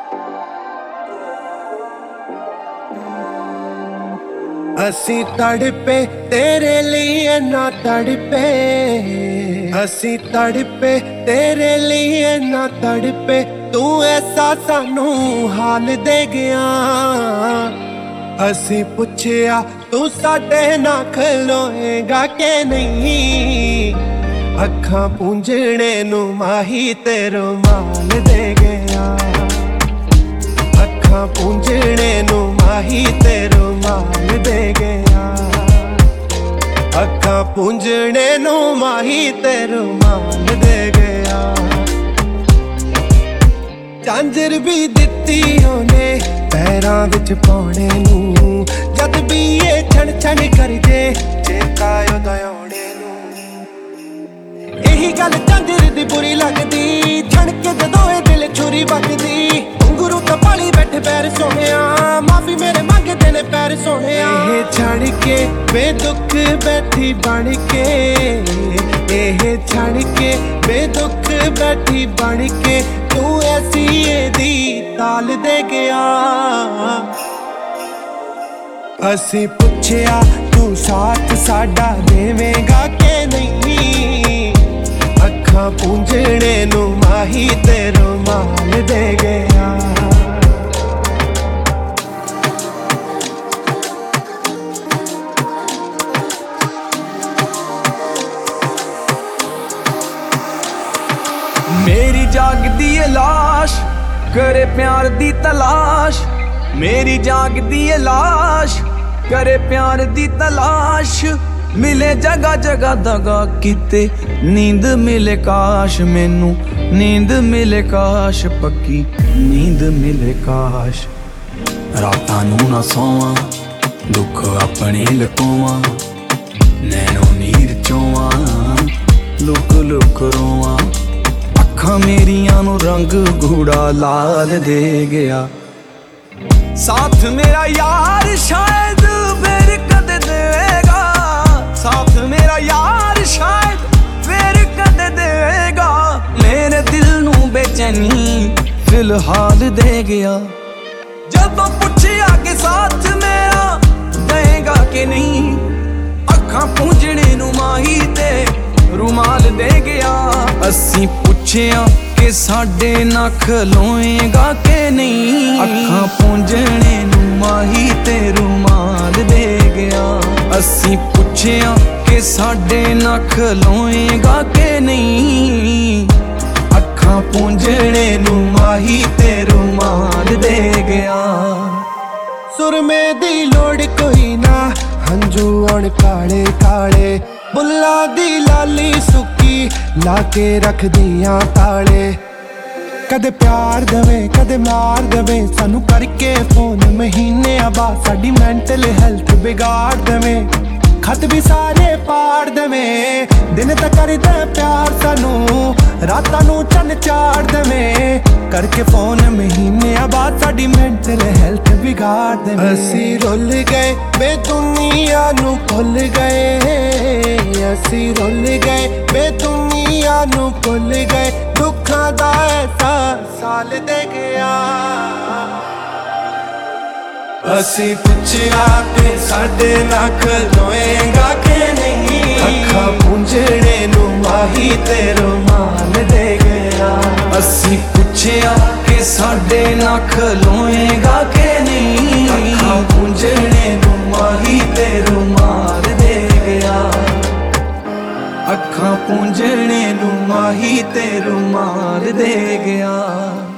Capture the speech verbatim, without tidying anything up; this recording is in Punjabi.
ਅਸੀਂ ਤੜਪੇ ਤੇਰੇ ਲਈ ਇੰਨਾ ਤੜਪੇ, ਅਸੀਂ ਤੜਪੇ ਤੇਰੇ ਲਈ ਇੰਨਾ ਤੜਪੇ, ਤੂੰ ਐਸਾ ਸਾਨੂੰ ਹਾਲ ਦੇ ਗਿਆ। ਅਸੀਂ ਪੁੱਛਿਆ ਤੂੰ ਸਾਡੇ ਨਾਲ ਖਲੋਏਗਾ ਕਿ ਨਹੀਂ, ਅੱਖਾਂ ਪੂੰਝਣੇ ਨੂੰ ਮਾਹੀ ਤੇ ਰੁਮਾਲ ਦੇ ਗਿਆ। ਅੱਖਾਂ ਪੂੰਝਣੇ ਨੂੰ ਮਾਹੀ ਤੇ ਰੁਮਾਲ ਦੇ ਗਿਆ। ਅੱਖਾਂ ਪੂੰਝਣੇ ਨੂੰ ਮਾਹੀ ਤੇ ਰੁਮਾਲ ਦੇ ਗਿਆ। ਝਾਂਜਰ ਵੀ ਦਿੱਤੀ ਉਹਨੇ ਪੈਰਾਂ ਵਿੱਚ ਪਾਉਣੇ ਨੂੰ, ਜਦ ਵੀ ਇਹ ਛਣ ਛਣ ਕਰਦੇ ਚੇਤਾ ਉਹਦਾ ਆਉਣੇ ਨੂੰ। ਇਹੀ ਗੱਲ ਝਾਂਜਰ ਦੀ ਬੁਰੀ ਲੱਗਦੀ, ਛਣ ਕੇ ਜਦੋਂ ਇਹ ਦਿਲ ਛੁਰੀ ਵੱਜਦੀ। ਗੁਰੂ ਤਾਂ ਪਾਲੀ ਬੈਠੇ ਪੈਰ ਸੋਹਣਿਆ, ਮਾਫੀ ਮੇਰੇ ਮੰਗਦੇ ਨੇ ਪੈਰ ਸੋਹਣਿਆ। ਇਹ ਛੱਡ ਕੇ ਬੇਦੁੱਖ ਬੈਠੀ ਬਣ ਕੇ, ਇਹ ਛੱਡ ਕੇ ਬੇਦੁੱਖ ਬੈਠੀ ਬਣ ਕੇ, ਤੂੰ ਐਸੀ ਇਹਦੀ ਤਾਲ ਦੇ ਗਿਆ। ਅਸੀਂ ਪੁੱਛਿਆ ਤੂੰ ਸਾਥ ਸਾਡਾ ਦੇਵੇਂਗਾ ਕਿ ਨਹੀਂ, ਅੱਖਾਂ ਪੂੰਝਣੇ ਨੂੰ ਮਾਹੀ ਤੇ ਰੁਮਾਲ ਦੇ ਗਿਆ। मेरी जागदी है लाश करे प्यार दी तलाश, मेरी जागदी है लाश करे प्यार दी तलाश। मिले जगह जगह दगा किते नींद मिले काश, मैनू नींद मिले काश, पक्की नींद मिले काश। रातां नू ना सोवां दुख अपने लकोवां, नैनो नीर चोवां लुक लुक रोवां। ਅੱਖਾਂ ਮੇਰੀਆਂ ਨੂੰ ਰੰਗ ਗੂੜਾ ਲਾਲ ਦੇ ਗਿਆ। ਸਾਥ ਮੇਰਾ ਯਾਰ ਸ਼ਾਇਦ ਫੇਰ ਕਦੇ ਦੇਵੇਗਾ, ਸਾਥ ਮੇਰਾ ਯਾਰ ਸ਼ਾਇਦ ਫੇਰ ਕਦੇ ਦੇਵੇਗਾ। ਮੇਰੇ ਦਿਲ ਨੂੰ ਬੇਚੈਨੀ ਫਿਲਹਾਲ ਦੇ ਗਿਆ। ਜਦੋਂ ਪੁੱਛਿਆ ਕਿ ਸਾਥ ਮੇਰਾ ਦੇਗਾ ਕਿ ਨਹੀਂ, ਅੱਖਾਂ ਪੂੰਝਣੇ ਨੂੰ ਮਾਹੀ ਤੇ ਰੁਮਾਲ ਦੇ ਗਿਆ। ਅਸੀਂ ਪੁੱਛਿਆ ਕਿ ਸਾਡੇ ਨਾਲ ਖਲੋਏਗਾ ਕਿ ਨਹੀਂ, ਅੱਖਾਂ ਪੂੰਝਣੇ ਨੂੰ ਮਾਹੀ ਤੇ ਰੁਮਾਲ ਦੇ ਗਿਆ। ਅਸੀਂ ਪੁੱਛਿਆ ਕਿ ਸਾਡੇ ਨਾਲ ਖਲੋਏਗਾ ਕਿ ਨਹੀਂ, ਅੱਖਾਂ ਪੂੰਝਣੇ ਨੂੰ ਮਾਹੀ ਤੇ ਰੁਮਾਲ ਦੇ ਗਿਆ। ਸੁਰਮੇ ਦੀ ਲੋੜ ਕੋਈ ਨਾ, ਹੰਝੂ ਆਉਣ ਕਾਲੇ ਕਾਲੇ, ਬੁੱਲਾਂ ਦੀ ਲਾਲੀ ਸੁੱਕੀ ਲਾ ਕੇ ਰੱਖਦੀਆਂ ਤਾਲੇ। ਕਦੇ ਪਿਆਰ ਦੇਵੇ ਕਦੇ ਮਾਰ ਦੇਵੇ, ਸਾਨੂੰ ਕਰਕੇ ਫੋਨ ਮਹੀਨਿਆਂ ਬਾਅਦ ਸਾਡੀ ਮੈਂਟਲ ਹੈਲਥ ਵਿਗਾੜ ਦੇਵੇ। ਖਤ ਵੀ ਸਾਰੇ ਪਾੜ ਦੇਵੇ, ਦਿਨ ਤਾਂ ਕਰਦਾ ਪਿਆਰ ਸਾਨੂੰ, ਰਾਤਾਂ ਨੂੰ ਚੰਨ ਚਾੜ ਦੇਵੇ। ਕਰਕੇ ਫੋਨ ਮਹੀਨਿਆਂ ਬਾਅਦ ਸਾਡੀ ਮੈਂਟਲ ਹੈਲਥ ਵਿਗਾੜ ਦੇਵੇ। ਅਸੀਂ ਰੁੱਲ ਗਏ ਬੇ ਦੁਨੀਆ ਨੂੰ ਭੁੱਲ ਗਏ, ਅਸੀਂ ਰੁੱਲ ਗਏ ਬੇ ਦੁਨੀਆ ਨੂੰ ਭੁੱਲ ਗਏ। ਦੁੱਖਾਂ ਦਾ ਐਸਾ ਸਾਲ ਦੇ ਗਿਆ। ਅਸੀਂ ਪੁੱਛਿਆ ਕਿ ਸਾਡੇ ਨਾਲ ਖਲੋਏਗਾ ਕਿ ਨਹੀਂ, ਅੱਖਾਂ ਪੂੰਝਣੇ ਨੂੰ ਮਾਹੀ ਤੇ ਰੁਮਾਲ ਦੇ ਗਿਆ। ਅਸੀਂ ਪੁੱਛਿਆ ਕਿ ਸਾਡੇ ਨਾਲ ਖਲੋਏਗਾ ਕਿ ਨਹੀਂ, ਅੱਖਾਂ ਪੂੰਝਣੇ ਨੂੰ ਮਾਹੀ ਤੇ ਰੁਮਾਲ ਦੇ ਗਿਆ। ਅੱਖਾਂ ਪੂੰਝਣੇ ਨੂੰ ਮਾਹੀ ਤੇ ਰੁਮਾਲ ਦੇ ਗਿਆ।